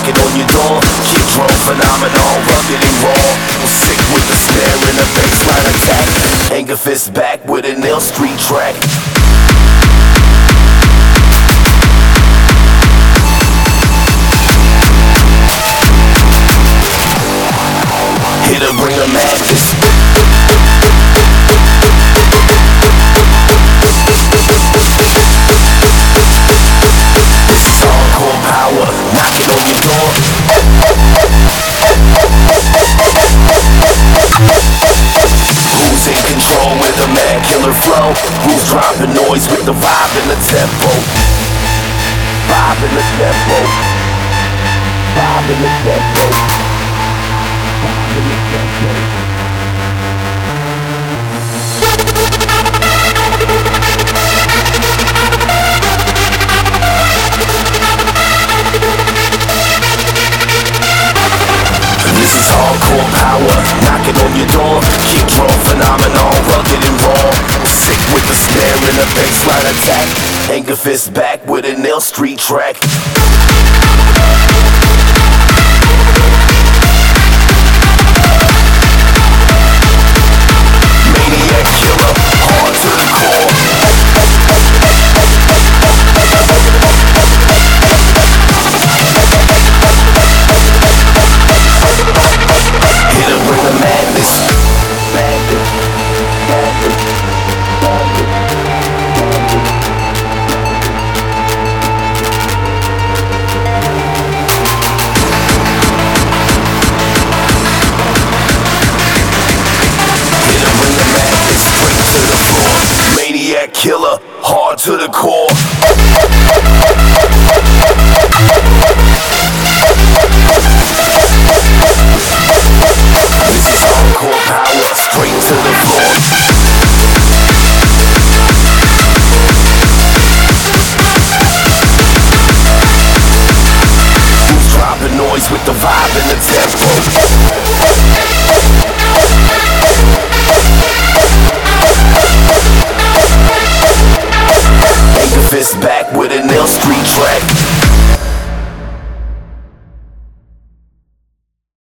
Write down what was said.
knocking on your door. Kick drum phenomenon, rugged and raw. I'm sick with the snare and the bassline attack. Anger fist back with an ill street track. Hit a ring of madness. This is hardcore power, knocking on your door. Who's in control with a mad killer flow? Who's dropping noise with the vibe and the tempo? Vibe and the tempo. Vibe and the tempo. This is hardcore power, knocking on your door. Kick drum phenomenon, rugged and raw. Sick with the snare and the bassline attack. Anger fist back with an ill street track. Maniac killer, hard to the core. Hit a ring of madness. Madness. Madness. Madness. Hit a ring of madness, straight to the floor. Maniac killer, hard to the core.